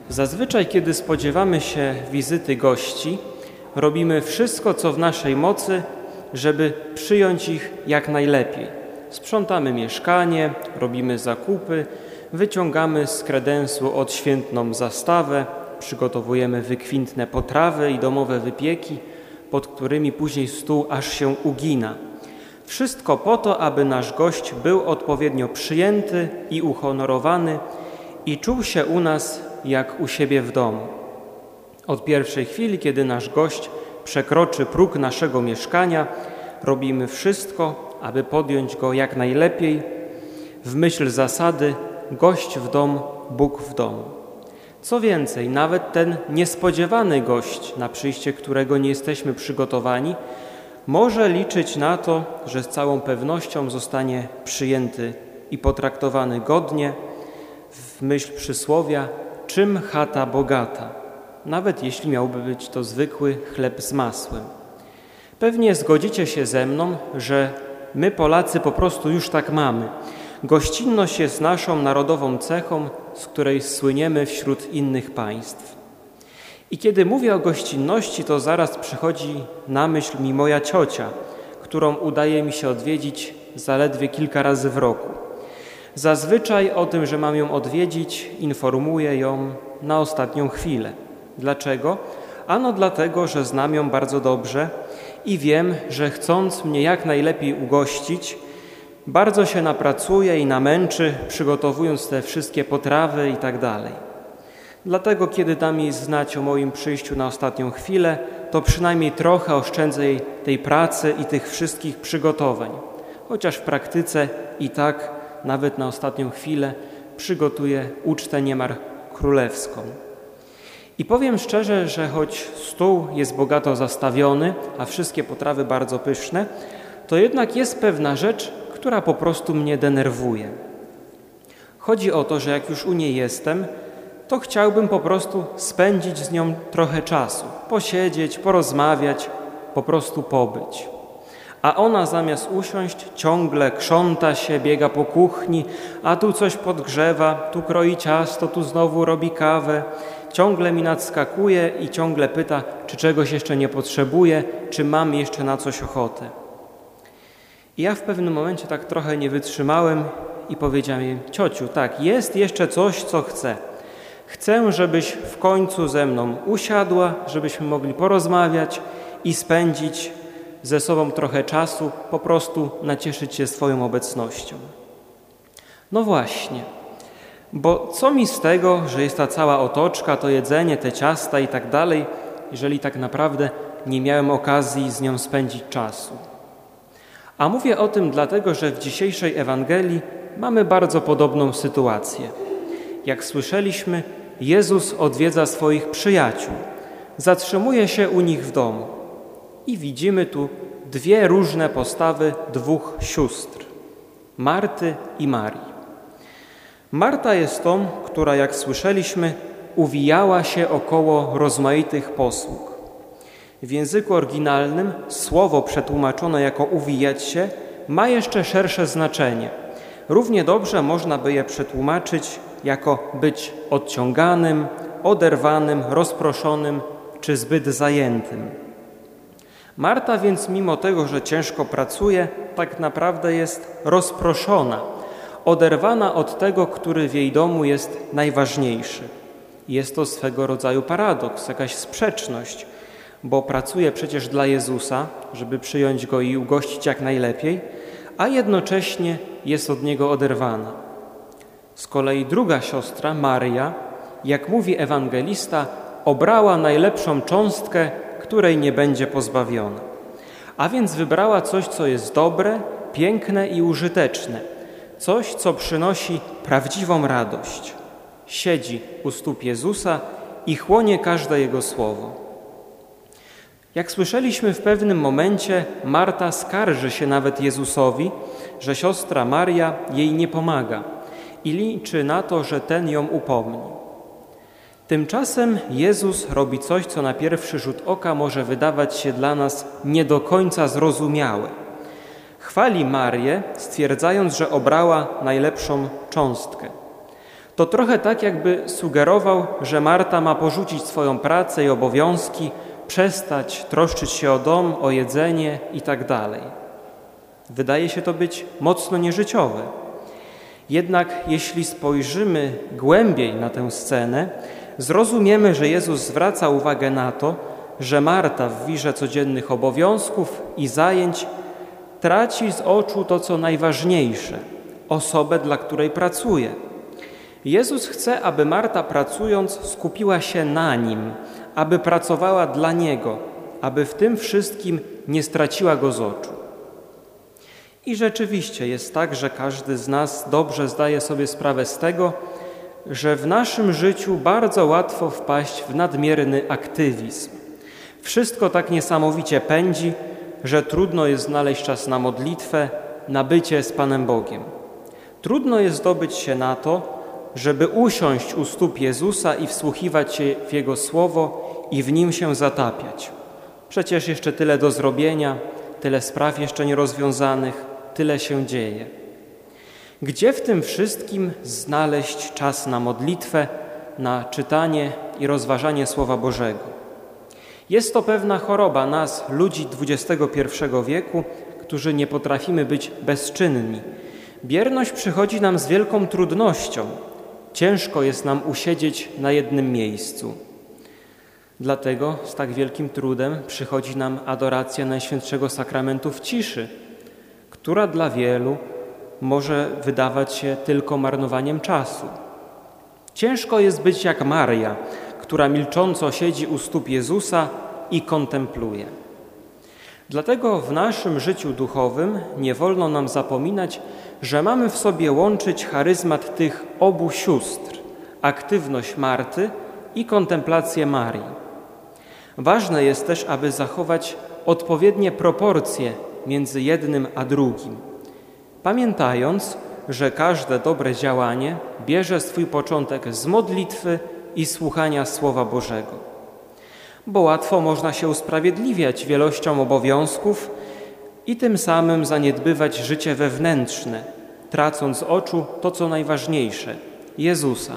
Zazwyczaj, kiedy spodziewamy się wizyty gości, robimy wszystko, co w naszej mocy, żeby przyjąć ich jak najlepiej. Sprzątamy mieszkanie, robimy zakupy, wyciągamy z kredensu odświętną zastawę, przygotowujemy wykwintne potrawy i domowe wypieki, pod którymi później stół aż się ugina. Wszystko po to, aby nasz gość był odpowiednio przyjęty i uhonorowany i czuł się u nas jak u siebie w domu. Od pierwszej chwili, kiedy nasz gość przekroczy próg naszego mieszkania, robimy wszystko, aby podjąć go jak najlepiej, w myśl zasady gość w dom, Bóg w domu. Co więcej, nawet ten niespodziewany gość, na przyjście którego nie jesteśmy przygotowani, może liczyć na to, że z całą pewnością zostanie przyjęty i potraktowany godnie, w myśl przysłowia, czym chata bogata, nawet jeśli miałby być to zwykły chleb z masłem. Pewnie zgodzicie się ze mną, że my Polacy po prostu już tak mamy. Gościnność jest naszą narodową cechą, z której słyniemy wśród innych państw. I kiedy mówię o gościnności, to zaraz przychodzi na myśl mi moja ciocia, którą udaje mi się odwiedzić zaledwie kilka razy w roku. Zazwyczaj o tym, że mam ją odwiedzić, informuję ją na ostatnią chwilę. Dlaczego? Ano dlatego, że znam ją bardzo dobrze i wiem, że chcąc mnie jak najlepiej ugościć, bardzo się napracuje i namęczy, przygotowując te wszystkie potrawy i tak dalej. Dlatego, kiedy dam jej znać o moim przyjściu na ostatnią chwilę, to przynajmniej trochę oszczędzę jej tej pracy i tych wszystkich przygotowań. Chociaż w praktyce i tak, nawet na ostatnią chwilę, przygotuję ucztę niemal królewską. I powiem szczerze, że choć stół jest bogato zastawiony, a wszystkie potrawy bardzo pyszne, to jednak jest pewna rzecz, która po prostu mnie denerwuje. Chodzi o to, że jak już u niej jestem, to chciałbym po prostu spędzić z nią trochę czasu, posiedzieć, porozmawiać, po prostu pobyć. A ona zamiast usiąść ciągle krząta się, biega po kuchni, a tu coś podgrzewa, tu kroi ciasto, tu znowu robi kawę, ciągle mi nadskakuje i ciągle pyta, czy czegoś jeszcze nie potrzebuję, czy mam jeszcze na coś ochotę. I ja w pewnym momencie tak trochę nie wytrzymałem i powiedziałem jej: ciociu, tak, jest jeszcze coś, co chcę. Chcę, żebyś w końcu ze mną usiadła, żebyśmy mogli porozmawiać i spędzić ze sobą trochę czasu, po prostu nacieszyć się swoją obecnością. No właśnie, bo co mi z tego, że jest ta cała otoczka, to jedzenie, te ciasta i tak dalej, jeżeli tak naprawdę nie miałem okazji z nią spędzić czasu. A mówię o tym dlatego, że w dzisiejszej Ewangelii mamy bardzo podobną sytuację. Jak słyszeliśmy, Jezus odwiedza swoich przyjaciół, zatrzymuje się u nich w domu i widzimy tu dwie różne postawy dwóch sióstr, Marty i Marii. Marta jest tą, która, jak słyszeliśmy, uwijała się około rozmaitych posług. W języku oryginalnym słowo przetłumaczone jako uwijać się ma jeszcze szersze znaczenie. Równie dobrze można by je przetłumaczyć jako być odciąganym, oderwanym, rozproszonym czy zbyt zajętym. Marta więc mimo tego, że ciężko pracuje, tak naprawdę jest rozproszona, oderwana od tego, który w jej domu jest najważniejszy. Jest to swego rodzaju paradoks, jakaś sprzeczność, bo pracuje przecież dla Jezusa, żeby przyjąć Go i ugościć jak najlepiej, a jednocześnie jest od Niego oderwana. Z kolei druga siostra, Maria, jak mówi ewangelista, obrała najlepszą cząstkę, której nie będzie pozbawiona. A więc wybrała coś, co jest dobre, piękne i użyteczne, coś, co przynosi prawdziwą radość. Siedzi u stóp Jezusa i chłonie każde Jego słowo. Jak słyszeliśmy, w pewnym momencie Marta skarży się nawet Jezusowi, że siostra Maria jej nie pomaga i liczy na to, że ten ją upomni. Tymczasem Jezus robi coś, co na pierwszy rzut oka może wydawać się dla nas nie do końca zrozumiałe. Chwali Marię, stwierdzając, że obrała najlepszą cząstkę. To trochę tak, jakby sugerował, że Marta ma porzucić swoją pracę i obowiązki, przestać troszczyć się o dom, o jedzenie itd. Wydaje się to być mocno nieżyciowe. Jednak jeśli spojrzymy głębiej na tę scenę, zrozumiemy, że Jezus zwraca uwagę na to, że Marta w wirze codziennych obowiązków i zajęć traci z oczu to, co najważniejsze, osobę, dla której pracuje. Jezus chce, aby Marta pracując skupiła się na Nim, aby pracowała dla Niego, aby w tym wszystkim nie straciła Go z oczu. I rzeczywiście jest tak, że każdy z nas dobrze zdaje sobie sprawę z tego, że w naszym życiu bardzo łatwo wpaść w nadmierny aktywizm. Wszystko tak niesamowicie pędzi, że trudno jest znaleźć czas na modlitwę, na bycie z Panem Bogiem. Trudno jest zdobyć się na to, żeby usiąść u stóp Jezusa i wsłuchiwać się w Jego Słowo i w Nim się zatapiać. Przecież jeszcze tyle do zrobienia, tyle spraw jeszcze nierozwiązanych, tyle się dzieje. Gdzie w tym wszystkim znaleźć czas na modlitwę, na czytanie i rozważanie Słowa Bożego? Jest to pewna choroba nas, ludzi XXI wieku, którzy nie potrafimy być bezczynni. Bierność przychodzi nam z wielką trudnością. Ciężko jest nam usiedzieć na jednym miejscu. Dlatego z tak wielkim trudem przychodzi nam adoracja Najświętszego Sakramentu w ciszy, która dla wielu może wydawać się tylko marnowaniem czasu. Ciężko jest być jak Maria, która milcząco siedzi u stóp Jezusa i kontempluje. Dlatego w naszym życiu duchowym nie wolno nam zapominać, że mamy w sobie łączyć charyzmat tych obu sióstr, aktywność Marty i kontemplację Marii. Ważne jest też, aby zachować odpowiednie proporcje między jednym a drugim, pamiętając, że każde dobre działanie bierze swój początek z modlitwy i słuchania Słowa Bożego. Bo łatwo można się usprawiedliwiać wielością obowiązków i tym samym zaniedbywać życie wewnętrzne, tracąc z oczu to, co najważniejsze – Jezusa.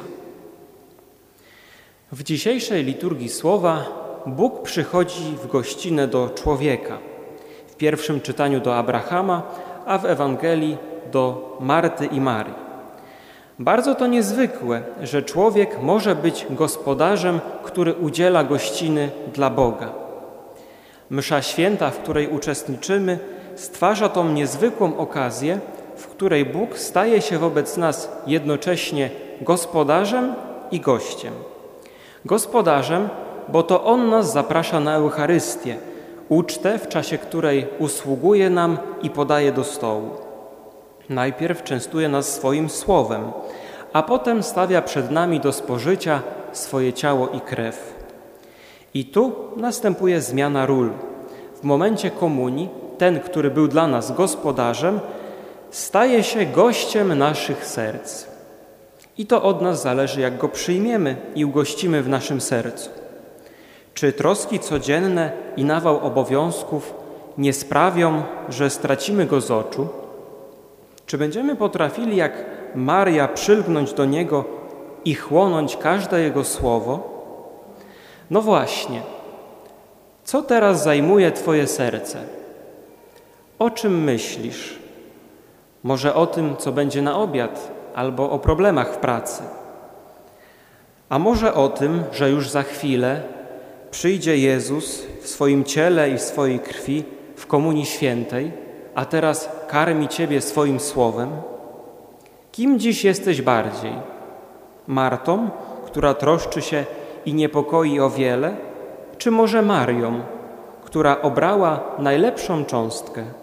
W dzisiejszej liturgii Słowa Bóg przychodzi w gościnę do człowieka. W pierwszym czytaniu do Abrahama, a w Ewangelii do Marty i Marii. Bardzo to niezwykłe, że człowiek może być gospodarzem, który udziela gościny dla Boga. Msza święta, w której uczestniczymy, stwarza tą niezwykłą okazję, w której Bóg staje się wobec nas jednocześnie gospodarzem i gościem. Gospodarzem, bo to On nas zaprasza na Eucharystię, ucztę, w czasie której usługuje nam i podaje do stołu. Najpierw częstuje nas swoim słowem, a potem stawia przed nami do spożycia swoje ciało i krew. I tu następuje zmiana ról. W momencie komunii ten, który był dla nas gospodarzem, staje się gościem naszych serc. I to od nas zależy, jak go przyjmiemy i ugościmy w naszym sercu. Czy troski codzienne i nawał obowiązków nie sprawią, że stracimy go z oczu? Czy będziemy potrafili jak Maria przylgnąć do Niego i chłonąć każde Jego słowo? No właśnie, co teraz zajmuje Twoje serce? O czym myślisz? Może o tym, co będzie na obiad, albo o problemach w pracy? A może o tym, że już za chwilę przyjdzie Jezus w swoim ciele i w swojej krwi w Komunii Świętej, a teraz karmi Ciebie swoim słowem? Kim dziś jesteś bardziej? Martą, która troszczy się i niepokoi o wiele, czy może Marią, która obrała najlepszą cząstkę?